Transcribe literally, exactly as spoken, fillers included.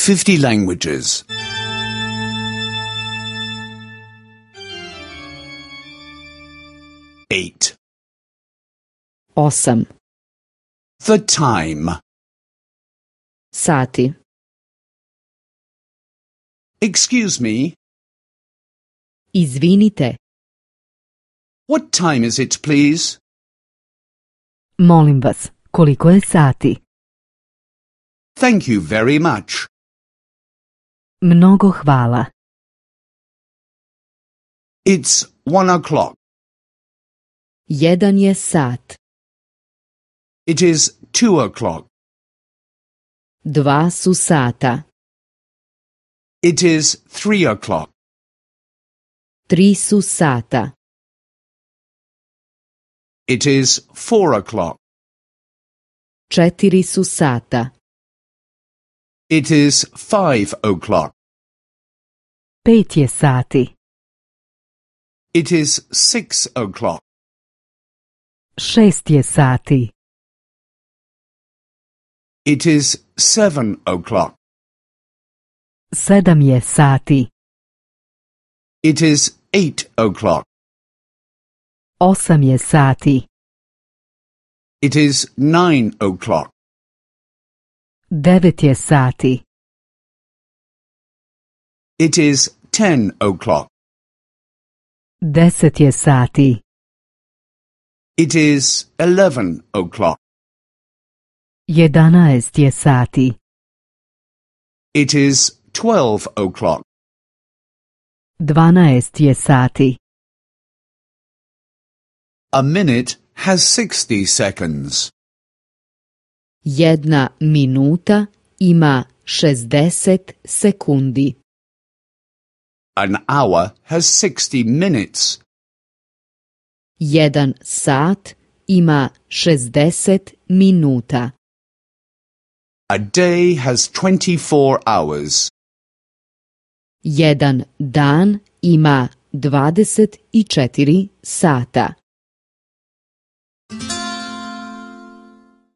fifty languages. Eight. Osam. The time. Sati. Excuse me. Izvinite. What time is it, please? Molim vas, koliko je sati? Thank you very much. Mnogo hvala. It's one o'clock. Jedan je sat. It is two o'clock. Dva su sata. It is three o'clock. Tri su sata. It is four o'clock. Četiri su sata. It is five o'clock. Pet je sati. It is six o'clock. Šest je sati. It is seven o'clock. Sedam je sati. It is eight o'clock. Osam je sati. It is nine o'clock. Devet je sati. It is ten o'clock. Deset je sati. It is eleven o'clock. Jedanaest je sati. It is twelve o'clock. Dvanaest je sati. A minute has sixty seconds. Jedna minuta ima šezdeset sekundi. An hour has sixty minutes. Jedan sat ima šezdeset minuta. A day has twenty-four hours. Jedan dan ima dvadeset četiri sata.